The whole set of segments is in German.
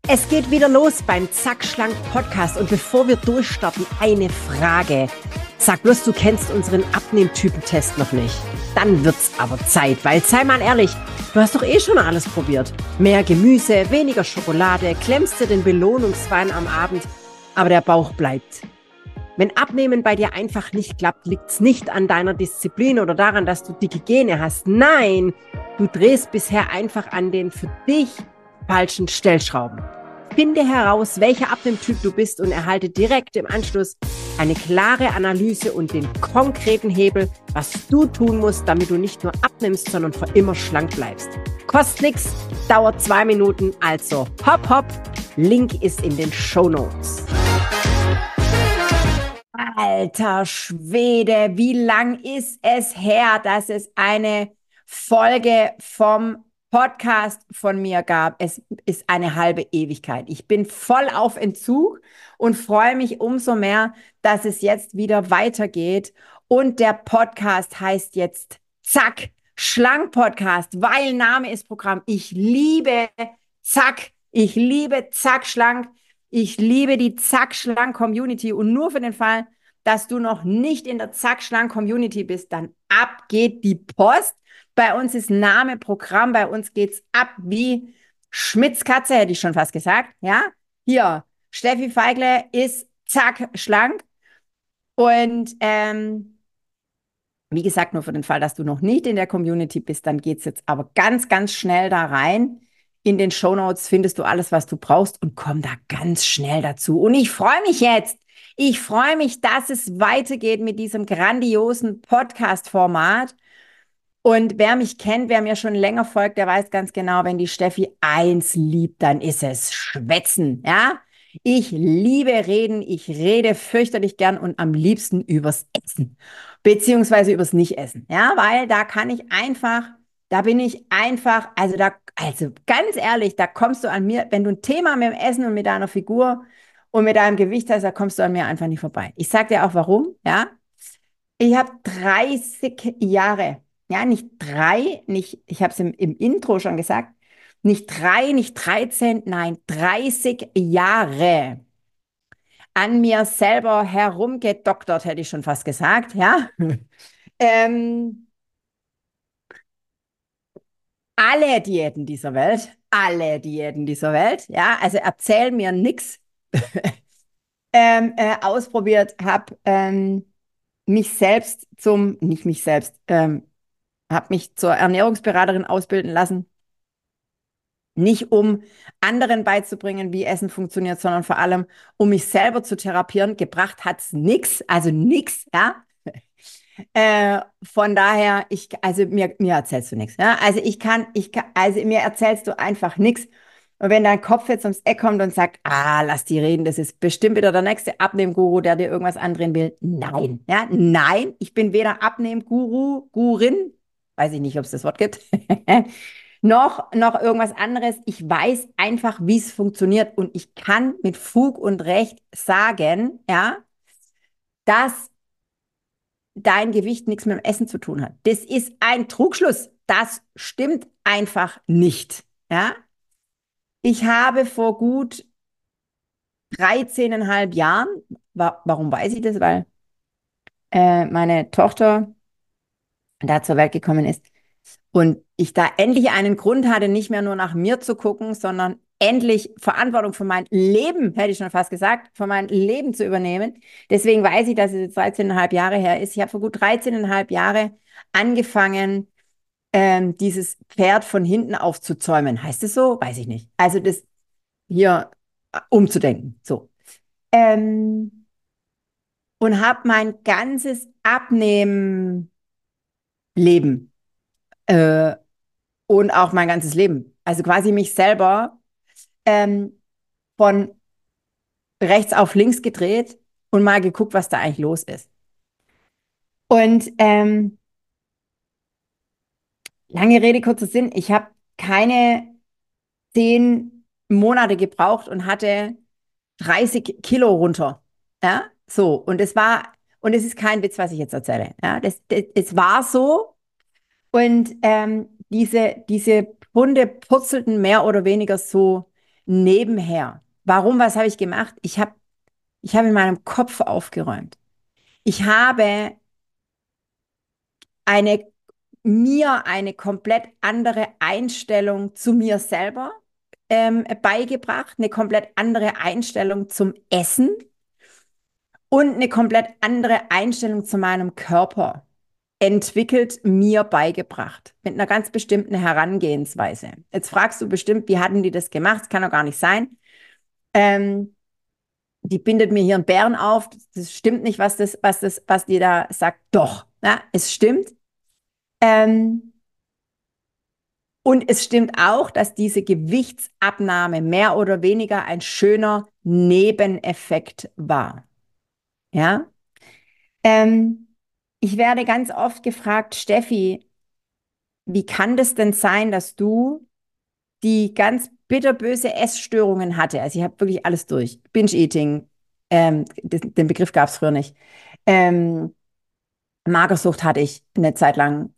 Es geht wieder los beim Zack Schlank Podcast und bevor wir durchstarten, eine Frage. Sag bloß, du kennst unseren Abnehmtypentest noch nicht. Dann wird's aber Zeit, weil, sei mal ehrlich, du hast doch eh schon alles probiert. Mehr Gemüse, weniger Schokolade, klemmst dir den Belohnungswein am Abend, aber der Bauch bleibt. Wenn Abnehmen bei dir einfach nicht klappt, liegt's nicht an deiner Disziplin oder daran, dass du dicke Gene hast. Nein, du drehst bisher einfach an den für dich falschen Stellschrauben. Finde heraus, welcher Abnehmtyp du bist und erhalte direkt im Anschluss eine klare Analyse und den konkreten Hebel, was du tun musst, damit du nicht nur abnimmst, sondern für immer schlank bleibst. Kostet nichts, dauert 2 Minuten, also hopp hopp, Link ist in den Shownotes. Alter Schwede, wie lang ist es her, dass es eine Folge vom Podcast von mir gab? Es ist eine halbe Ewigkeit. Ich bin voll auf Entzug und freue mich umso mehr, dass es jetzt wieder weitergeht. Und der Podcast heißt jetzt Zack, Schlank Podcast, weil Name ist Programm. Ich liebe Zack, ich liebe Zack, Schlank. Ich liebe die Zack Schlank Community und nur für den Fall, dass du noch nicht in der Zack Schlank Community bist, dann ab geht die Post. Bei uns ist Name Programm, bei uns geht's ab wie Schmitz Katze, hätte ich schon fast gesagt. Ja, hier, Steffi Feigle ist Zack Schlank und wie gesagt, nur für den Fall, dass du noch nicht in der Community bist, dann geht's jetzt aber ganz, ganz schnell da rein. In den Shownotes findest du alles, was du brauchst und komm da ganz schnell dazu. Und ich freue mich jetzt. Ich freue mich, dass es weitergeht mit diesem grandiosen Podcast-Format. Und wer mich kennt, wer mir schon länger folgt, der weiß ganz genau, wenn die Steffi eins liebt, dann ist es Schwätzen, ja? Ich liebe Reden, ich rede fürchterlich gern und am liebsten übers Essen, beziehungsweise übers Nicht-Essen, ja? Weil da kann ich einfach, da bin ich einfach, also ganz ehrlich, da kommst du an mir, wenn du ein Thema mit dem Essen und mit deiner Figur und mit deinem Gewicht hast, da kommst du an mir einfach nicht vorbei. Ich sag dir auch warum, ja? Ich habe 30 Jahre, ja, nicht drei, nicht, ich habe es im Intro schon gesagt, nicht 3, nicht 13, nein, 30 Jahre an mir selber herumgedoktert, hätte ich schon fast gesagt, ja. ähm, alle Diäten dieser Welt, ja, also erzähl mir nix, ausprobiert, habe mich selbst nicht mich selbst, habe mich zur Ernährungsberaterin ausbilden lassen. Nicht um anderen beizubringen, wie Essen funktioniert, sondern vor allem, um mich selber zu therapieren. Gebracht hat's nix, also nix, ja. Von daher, also mir erzählst du nichts, ja. Also mir erzählst du einfach nichts. Und wenn dein Kopf jetzt ums Eck kommt und sagt, lass die reden, das ist bestimmt wieder der nächste Abnehmguru, der dir irgendwas andrehen will. Nein, ja, nein, ich bin weder Abnehmguru, Gurin, weiß ich nicht, ob es das Wort gibt, noch irgendwas anderes. Ich weiß einfach, wie es funktioniert und ich kann mit Fug und Recht sagen, ja, dass dein Gewicht nichts mit dem Essen zu tun hat. Das ist ein Trugschluss. Das stimmt einfach nicht, ja. Ich habe vor gut 13,5 Jahren, warum weiß ich das? Weil meine Tochter da zur Welt gekommen ist und ich da endlich einen Grund hatte, nicht mehr nur nach mir zu gucken, sondern endlich Verantwortung für mein Leben, hätte ich schon fast gesagt, für mein Leben zu übernehmen. Deswegen weiß ich, dass es jetzt 13,5 Jahre her ist. Ich habe vor gut 13,5 Jahre angefangen, dieses Pferd von hinten aufzuzäumen. Heißt es so? Weiß ich nicht. Also das hier umzudenken. So. Ähm, und habe mein ganzes Abnehmen-Leben äh, und auch mein ganzes Leben, also quasi mich selber ähm, von rechts auf links gedreht und mal geguckt, was da eigentlich los ist. Und lange Rede, kurzer Sinn, ich habe keine 10 Monate gebraucht und hatte 30 Kilo runter. Ja, so. Und es ist kein Witz, was ich jetzt erzähle. Ja, es war so. Und diese Hunde purzelten mehr oder weniger so nebenher. Warum? Was habe ich gemacht? Ich habe in meinem Kopf aufgeräumt. Ich habe eine, mir eine komplett andere Einstellung zu mir selber beigebracht, eine komplett andere Einstellung zum Essen und eine komplett andere Einstellung zu meinem Körper entwickelt, mir beigebracht, mit einer ganz bestimmten Herangehensweise. Jetzt fragst du bestimmt, wie hatten die das gemacht? Das kann doch gar nicht sein. Ähm, Die bindet mir hier einen Bären auf. Das stimmt nicht, was die da sagt. Doch, ja, es stimmt. Ähm, und es stimmt auch, dass diese Gewichtsabnahme mehr oder weniger ein schöner Nebeneffekt war. Ja. Ähm, Ich werde ganz oft gefragt, Steffi, wie kann das denn sein, dass du die ganz bitterböse Essstörungen hatte? Also ich habe wirklich alles durch. Binge-Eating, den Begriff gab es früher nicht. Ähm, Magersucht hatte ich eine Zeit lang.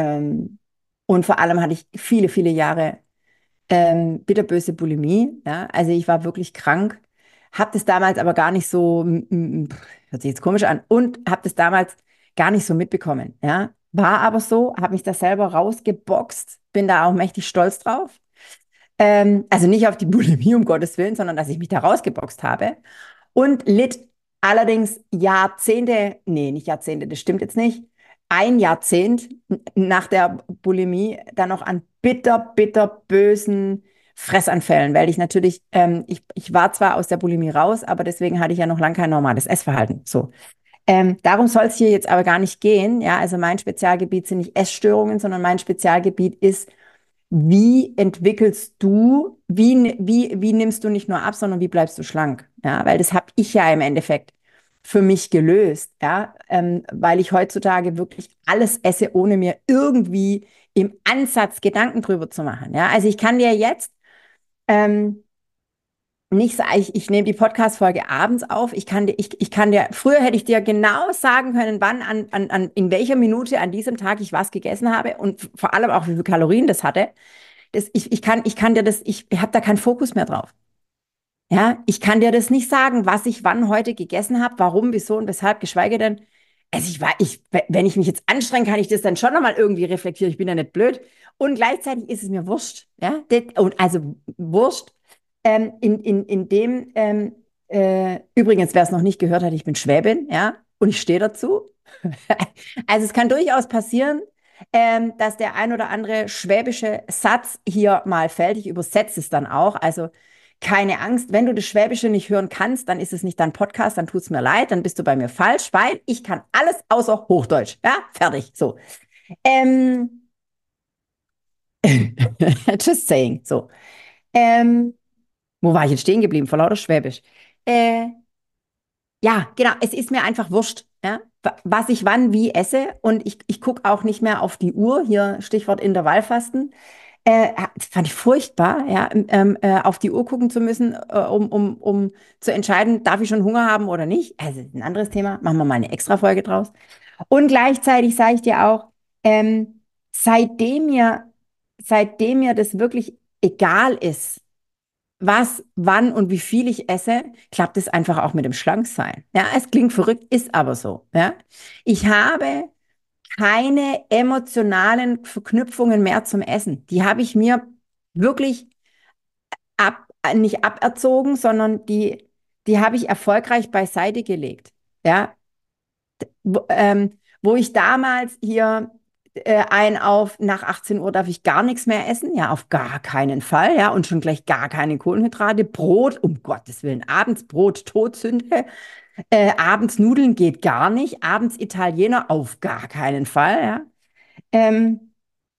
Und vor allem hatte ich viele, viele Jahre bitterböse Bulimie. Ja? Also ich war wirklich krank, habe das damals aber gar nicht so, hört sich jetzt komisch an, und habe das damals gar nicht so mitbekommen. Ja? War aber so, habe mich da selber rausgeboxt, bin da auch mächtig stolz drauf. Also nicht auf die Bulimie, um Gottes Willen, sondern dass ich mich da rausgeboxt habe und litt allerdings Jahrzehnte, nee, nicht Jahrzehnte, das stimmt jetzt nicht, ein Jahrzehnt nach der Bulimie dann noch an bitter bösen Fressanfällen, weil ich natürlich, ich war zwar aus der Bulimie raus, aber deswegen hatte ich ja noch lange kein normales Essverhalten. So. Darum soll es hier jetzt aber gar nicht gehen. Ja, also mein Spezialgebiet sind nicht Essstörungen, sondern mein Spezialgebiet ist, wie entwickelst du, wie nimmst du nicht nur ab, sondern wie bleibst du schlank? Ja, weil das habe ich ja im Endeffekt für mich gelöst, ja, weil ich heutzutage wirklich alles esse, ohne mir irgendwie im Ansatz Gedanken drüber zu machen. Ja, also ich kann dir jetzt ähm, nicht so, ich nehme die Podcast-Folge abends auf. Ich kann dir, früher hätte ich dir genau sagen können, wann, in welcher Minute an diesem Tag ich was gegessen habe und vor allem auch, wie viele Kalorien das hatte. Ich kann dir das, ich habe da keinen Fokus mehr drauf. Ja, ich kann dir das nicht sagen, was ich wann heute gegessen habe, warum, wieso und weshalb, geschweige denn, also wenn ich mich jetzt anstrenge, kann ich das dann schon nochmal irgendwie reflektieren. Ich bin ja nicht blöd. Und gleichzeitig ist es mir wurscht. Ja, und also wurscht. In dem, übrigens, wer es noch nicht gehört hat, ich bin Schwäbin, ja, und ich stehe dazu. Also es kann durchaus passieren, dass der ein oder andere schwäbische Satz hier mal fällt. Ich übersetze es dann auch. Also keine Angst, wenn du das Schwäbische nicht hören kannst, dann ist es nicht dein Podcast, dann tut es mir leid, dann bist du bei mir falsch, weil ich kann alles außer Hochdeutsch. Ja, fertig. So. Ähm, just saying. So. Ähm, Wo war ich jetzt stehen geblieben? Vor lauter Schwäbisch. Äh, ja, genau. Es ist mir einfach wurscht, ja, was ich wann wie esse. Und ich gucke auch nicht mehr auf die Uhr. Hier Stichwort Intervallfasten. Das fand ich furchtbar, ja, auf die Uhr gucken zu müssen, um zu entscheiden, darf ich schon Hunger haben oder nicht. Also ein anderes Thema. Machen wir mal eine Extra-Folge draus. Und gleichzeitig sage ich dir auch, ähm, seitdem mir, seitdem mir das wirklich egal ist, was, wann und wie viel ich esse, klappt es einfach auch mit dem Schlanksein. Ja, es klingt verrückt, ist aber so. Ja, ich habe keine emotionalen Verknüpfungen mehr zum Essen. Die habe ich mir wirklich nicht aberzogen, sondern die habe ich erfolgreich beiseite gelegt. Ja, wo ich damals hier nach 18 Uhr darf ich gar nichts mehr essen, ja, auf gar keinen Fall, ja, und schon gleich gar keine Kohlenhydrate, Brot, um Gottes Willen, abends Brot, Todsünde, abends Nudeln geht gar nicht, abends Italiener auf gar keinen Fall, ja. Ähm,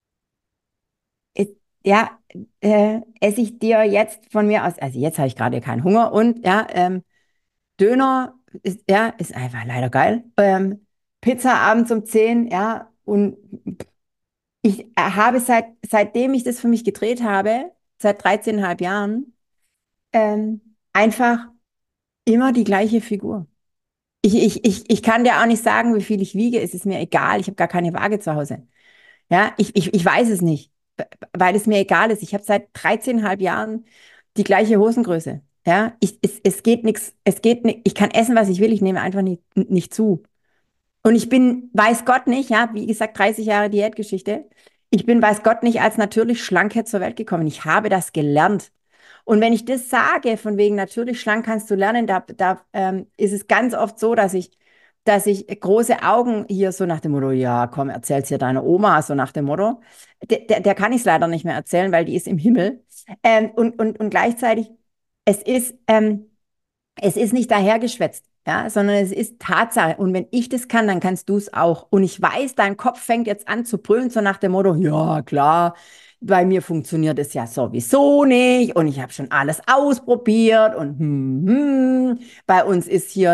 ja, esse ich dir jetzt von mir aus, also jetzt habe ich gerade keinen Hunger und ja, Döner ist, ja, ist einfach leider geil. Pizza abends um 10, ja, und ich habe seitdem ich das für mich gedreht habe, seit 13,5 Jahren, einfach immer die gleiche Figur. Ich kann dir auch nicht sagen, wie viel ich wiege, es ist mir egal, ich habe gar keine Waage zu Hause. Ja, ich weiß es nicht, weil es mir egal ist. Ich habe seit 13,5 Jahren die gleiche Hosengröße. Ja, es geht nichts, ich kann essen, was ich will, ich nehme einfach nicht zu. Und ich bin, weiß Gott nicht, ja, wie gesagt, 30 Jahre Diätgeschichte. Ich bin, weiß Gott nicht, als natürlich Schlanke zur Welt gekommen. Ich habe das gelernt. Und wenn ich das sage, von wegen natürlich schlank kannst du lernen, da ist es ganz oft so, dass ich große Augen hier so nach dem Motto, ja, komm, erzähl's hier deiner Oma, so nach dem Motto. Der kann ich es leider nicht mehr erzählen, weil die ist im Himmel. Und gleichzeitig, es ist, ähm, es ist nicht dahergeschwätzt, ja, sondern es ist Tatsache. Und wenn ich das kann, dann kannst du es auch. Und ich weiß, dein Kopf fängt jetzt an zu brüllen, so nach dem Motto, ja, klar, bei mir funktioniert es ja sowieso nicht und ich habe schon alles ausprobiert und bei uns ist hier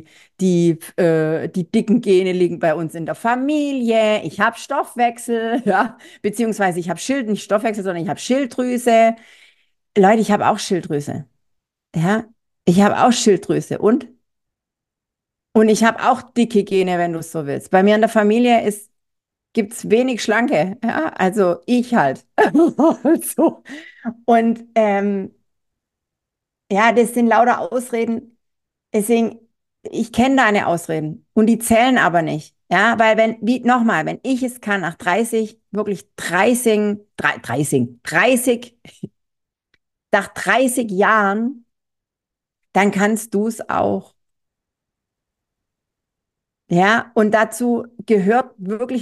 die dicken Gene liegen bei uns in der Familie. Ich habe Stoffwechsel, ja, beziehungsweise ich habe nicht Stoffwechsel, sondern ich habe Schilddrüse. Leute, ich habe auch Schilddrüse. Ja, ich habe auch Schilddrüse und ich habe auch dicke Gene, wenn du es so willst. Bei mir in der Familie gibt es wenig Schlanke. Ja, also ich halt. So. Und ja, das sind lauter Ausreden. Deswegen, ich kenne deine Ausreden und die zählen aber nicht. Ja, weil nochmal, wenn ich es kann, nach 30, wirklich 30, nach 30 Jahren, dann kannst du es auch. Ja, und dazu gehört wirklich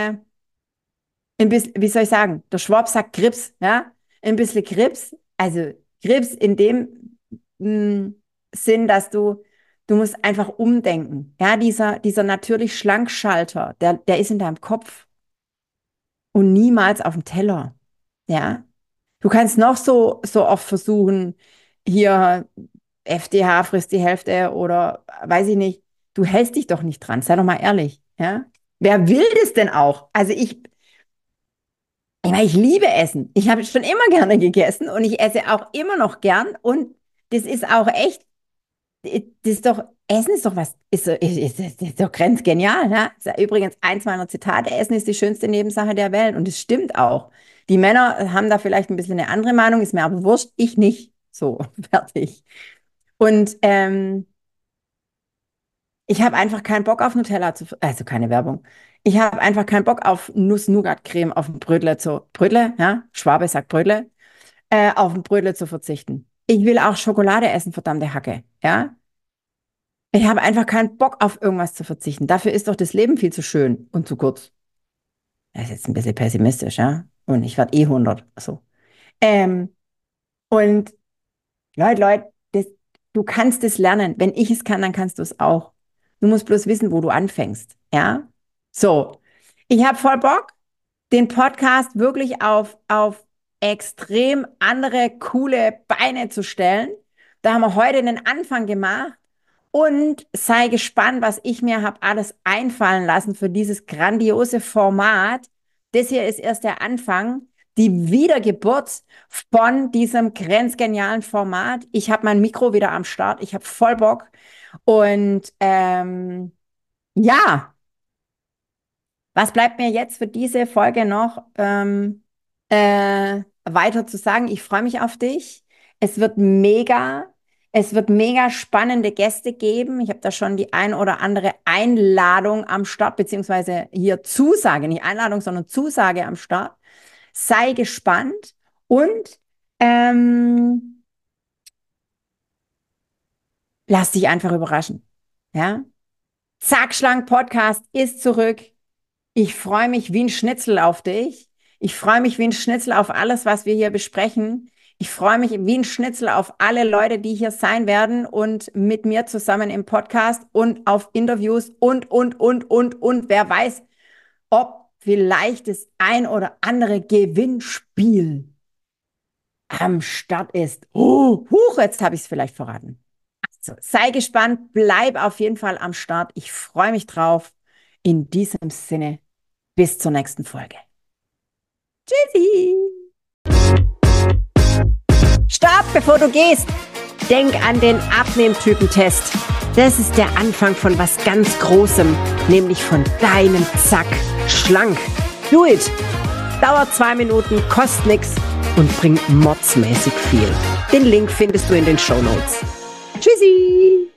wie soll ich sagen, der Schwab sagt Grips, ja, ein bisschen Grips, also Grips in dem Sinn, dass du musst einfach umdenken. Ja, dieser natürlich Schlankschalter, der ist in deinem Kopf und niemals auf dem Teller. Ja, du kannst noch so oft versuchen, hier FDH frisst die Hälfte oder weiß ich nicht. Du hältst dich doch nicht dran, sei doch mal ehrlich. Ja? Wer will das denn auch? Also ich meine, ich liebe Essen. Ich habe schon immer gerne gegessen und ich esse auch immer noch gern. Und das ist auch echt, Essen ist doch was, ist doch grenzgenial. Ne? Das ist ja übrigens eins meiner Zitate, Essen ist die schönste Nebensache der Welt. Und das stimmt auch. Die Männer haben da vielleicht ein bisschen eine andere Meinung, ist mir aber wurscht, ich nicht. So, fertig. Und ich habe einfach keinen Bock auf Nutella also keine Werbung. Ich habe einfach keinen Bock auf Nuss-Nougat-Creme auf ein Brötle Brötle, ja, Schwabe sagt Brötle, auf ein Brötle zu verzichten. Ich will auch Schokolade essen, verdammte Hacke, ja. Ich habe einfach keinen Bock auf irgendwas zu verzichten. Dafür ist doch das Leben viel zu schön und zu kurz. Das ist jetzt ein bisschen pessimistisch, ja. Und ich werde 100, so. Ähm, und Leute, du kannst es lernen. Wenn ich es kann, dann kannst du es auch. Du musst bloß wissen, wo du anfängst. Ja? So. Ich habe voll Bock, den Podcast wirklich auf extrem andere, coole Beine zu stellen. Da haben wir heute einen Anfang gemacht. Und sei gespannt, was ich mir habe alles einfallen lassen für dieses grandiose Format. Das hier ist erst der Anfang, die Wiedergeburt von diesem grenzgenialen Format. Ich habe mein Mikro wieder am Start. Ich habe voll Bock. Und ja, was bleibt mir jetzt für diese Folge noch weiter zu sagen? Ich freue mich auf dich. Es wird mega. Es wird mega spannende Gäste geben. Ich habe da schon die ein oder andere Einladung am Start, beziehungsweise hier Zusage, nicht Einladung, sondern Zusage am Start. Sei gespannt und ähm, lass dich einfach überraschen. Ja? Zack, Schlank Podcast ist zurück. Ich freue mich wie ein Schnitzel auf dich. Ich freue mich wie ein Schnitzel auf alles, was wir hier besprechen. Ich freue mich wie ein Schnitzel auf alle Leute, die hier sein werden und mit mir zusammen im Podcast und auf Interviews und. Wer weiß, ob vielleicht das ein oder andere Gewinnspiel am Start ist. Jetzt habe ich es vielleicht verraten. Also, sei gespannt, bleib auf jeden Fall am Start. Ich freue mich drauf. In diesem Sinne, bis zur nächsten Folge. Tschüssi! Stopp, bevor du gehst. Denk an den Abnehmtypentest. Das ist der Anfang von was ganz Großem, nämlich von deinem Zack schlank. Do it! Dauert 2 Minuten, kostet nichts. und bringt modsmäßig viel. Den Link findest du in den Shownotes. Tschüssi!